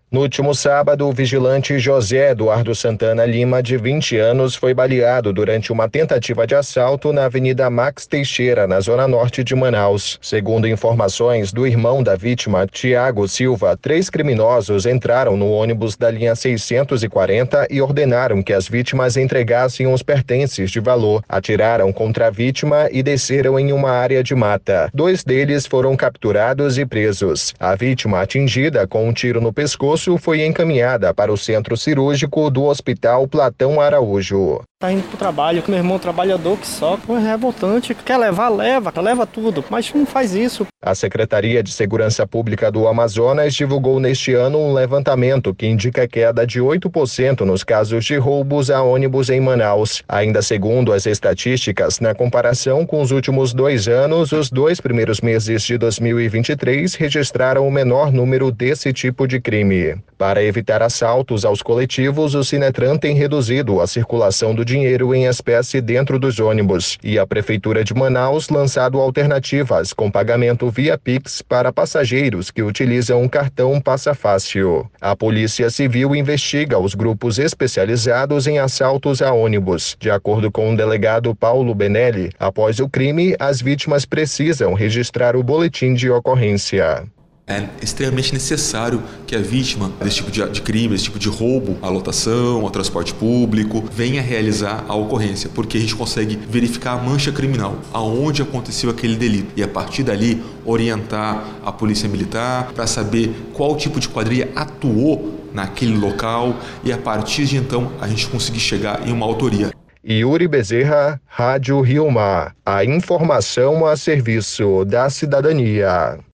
No último sábado, o vigilante José Eduardo Santana Lima, de 20 anos, foi baleado durante uma tentativa de assalto na Avenida Max Teixeira, na zona norte de Manaus. Segundo informações do irmão da vítima, Tiago Silva, 3 criminosos entraram no ônibus da linha 640 e ordenaram que as vítimas entregassem os pertences de valor. Atiraram contra a vítima e desceram em uma área de mata. 2 deles foram capturados e presos. A vítima, atingida com um tiro no pescoço, foi encaminhada para o centro cirúrgico do Hospital Platão Araújo. Tá indo pro trabalho, com meu irmão trabalhador que só, é revoltante. Quer levar, leva tudo, mas não faz isso. A Secretaria de Segurança Pública do Amazonas divulgou neste ano um levantamento que indica queda de 8% nos casos de roubos a ônibus em Manaus. Ainda segundo as estatísticas, na comparação com os últimos 2 anos, os 2 primeiros meses de 2023 registraram o menor número desse tipo de crime. Para evitar assaltos aos coletivos, o Sinetran tem reduzido a circulação do dinheiro em espécie dentro dos ônibus e a Prefeitura de Manaus lançado alternativas com pagamento via Pix para passageiros que utilizam o cartão Passa Fácil. A Polícia Civil investiga os grupos especializados em assaltos a ônibus. De acordo com o delegado Paulo Benelli, após o crime, as vítimas precisam registrar o boletim de ocorrência. É extremamente necessário que a vítima desse tipo de crime, desse tipo de roubo à lotação, ao transporte público, venha realizar a ocorrência, porque a gente consegue verificar a mancha criminal, aonde aconteceu aquele delito, e a partir dali orientar a polícia militar para saber qual tipo de quadrilha atuou naquele local e a partir de então a gente conseguir chegar em uma autoria. Yuri Bezerra, Rádio Rio Mar. A informação a serviço da cidadania.